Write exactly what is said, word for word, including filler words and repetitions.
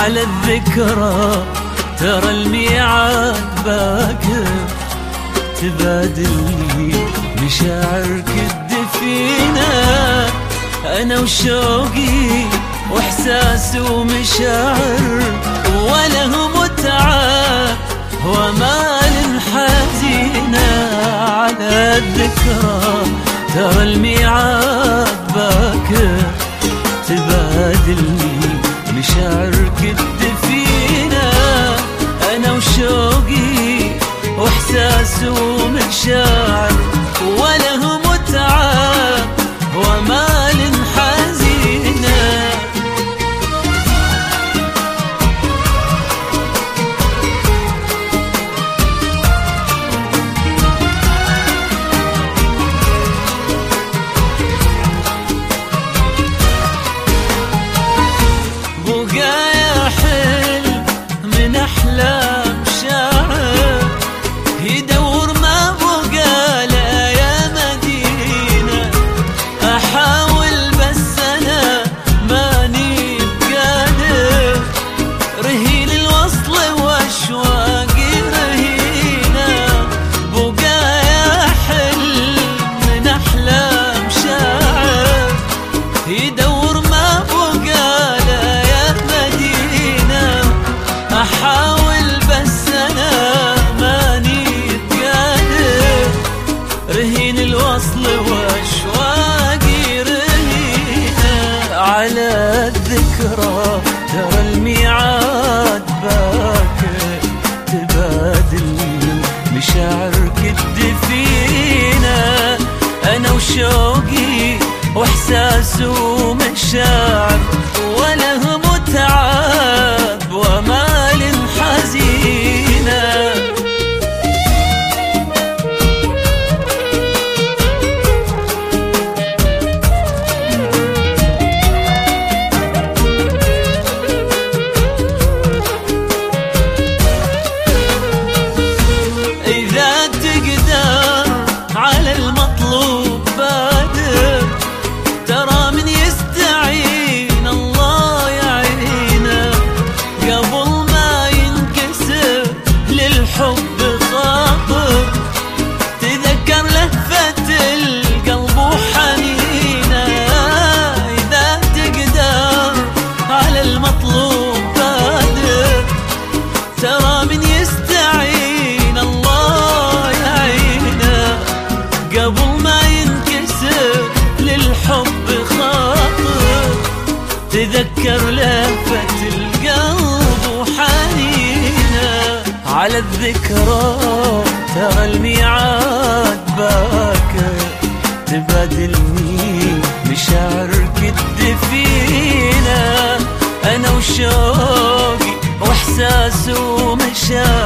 على الذكرى ترى الميعاد باكر، تبادلني مشاعرك الدفينة، أنا وشوقي وإحساس ومشاعر، وله متعة ومال حزينة. على الذكرى ترى الميعاد باكر، تبادلني مشاعرك الدفينة، أنا وشوقي وإحساس ومشاعر، وله متعة ومال حزينة. بقايا حلم من أحلام شاعر، يدور ما بقى لا يا مدينة، أحاول بس أنا ماني بقادر، رهين الوصل وأشواقي رهينة. بقايا حلم من أحلام شاعر، يدور ما بقى لا يا مدينة، أحاول بس أنا ماني بقادر، رهين الوصل وأشواقي رهينة. على الذكرى ترى الميعاد باكر، تبادلني مشاعرك الدفينة، أنا وشوقي وإحساس ومشاعر، وله متعة ومال حزينة. إذا تقدر على المطلوب بادر، ترى من يستعين الله يعينه، قبل ما ينكسر للحب خاطر، تذكر لهفة القلب وحنينه. إذا تقدر على المطلوب بادر، ترى من يستعين الله يعينه، قبل ما ينكسر للحب خاطر، تذكر لهفة القلب وحنينه. على الذكرى ترى الميعاد باكر، تبادلني مشاعرك الدفينة، أنا وشوقي وإحساس ومشاعر،